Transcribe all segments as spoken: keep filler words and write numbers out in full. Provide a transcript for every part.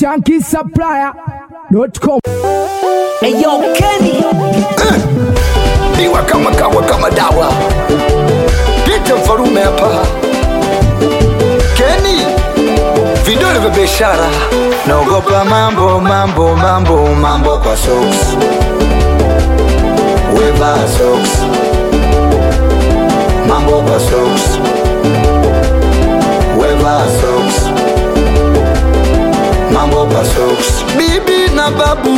shanky supplier dot com. Hey yo Kenny Iwa kama kawa kama dawa Pita Mfarume hapa Kenny Vidole vya biashara Naogopa mambo mambo mambo mambo kwa socks Weva socks Mambo kwa socks Weva socks Mambo kwa socks Bibi na babu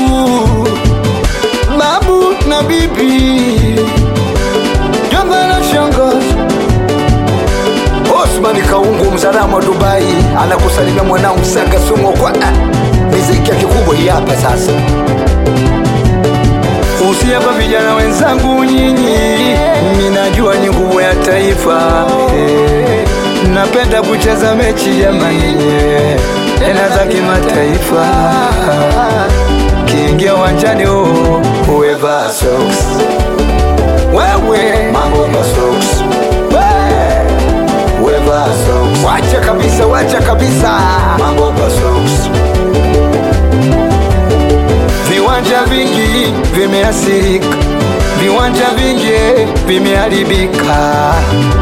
Babu na bibi Jamba na shangazi Osmani Kaungu mzalamu wa Dubai anakusalimia mwanao Msanga Sumo kwa ah, miziki ya kikubwa hii hapa sasa. Usiapa vijana wenzangu nyinyi, minajua ni nguvu ya taifa. eh, Napenda kucheza mechi jamani, tena za kimataifa. Kiingia uwanjani oh, uweva socks. Wewe mambo kwa socks. Weva socks. Wacha kabisa, wacha kabisa. Mambo kwa socks. Viwanja vingi vimeasirika, viwanja vingi vimeharibika.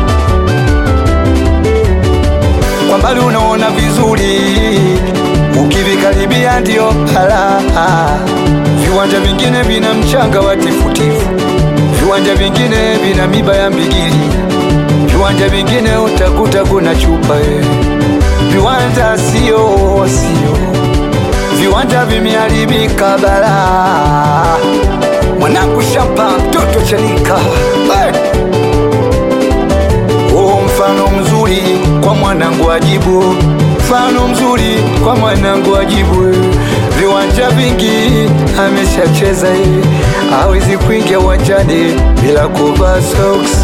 Kwa mbali unaona vizuri, ukivikaribia ndio hala. Viwanja vingine vina mchanga wa tifutifu, viwanja vingine vina miba ya mbigili, viwanja vingine utakuta kuna chupa eh. Viwanja sio sio, viwanja vimeharibika bala. Mwanangu shamba mtoto chanika hey. Oh, mfano mzuri kwa mwanangu ajibu, mfano mzuri kwa mwanangu ajibu. Viwanja vingi ameshacheza eh. Hawezi kuingia uwanjani bila kuvaa socks.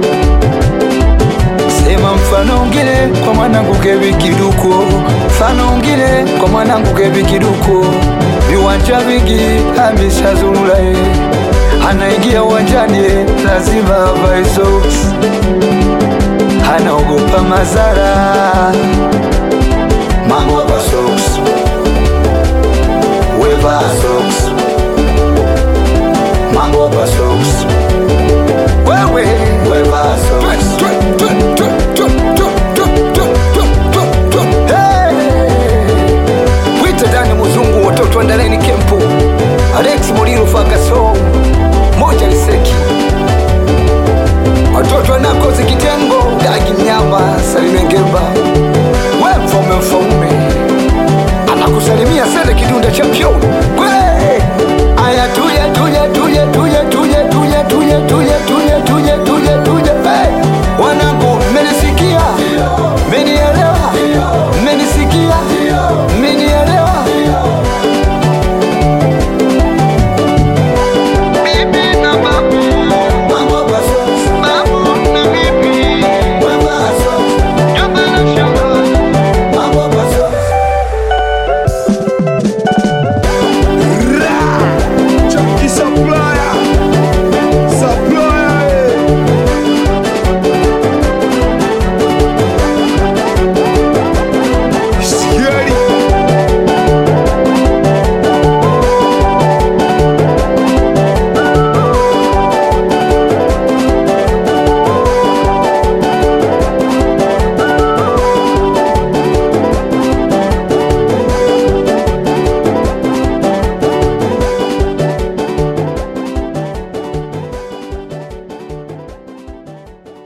Sema mfano ungine kwa mwanangu Kevi Kiduko, mfano ungine kwa mwanangu Kevi Kiduko. Viwanja vingi ameshazurula eh. Anaingia uwanjani eh, lazima avae socks. Anaogopa madhara. Mambo kwa socks. Weva socks. Mambo kwa socks. Wewe weva socks.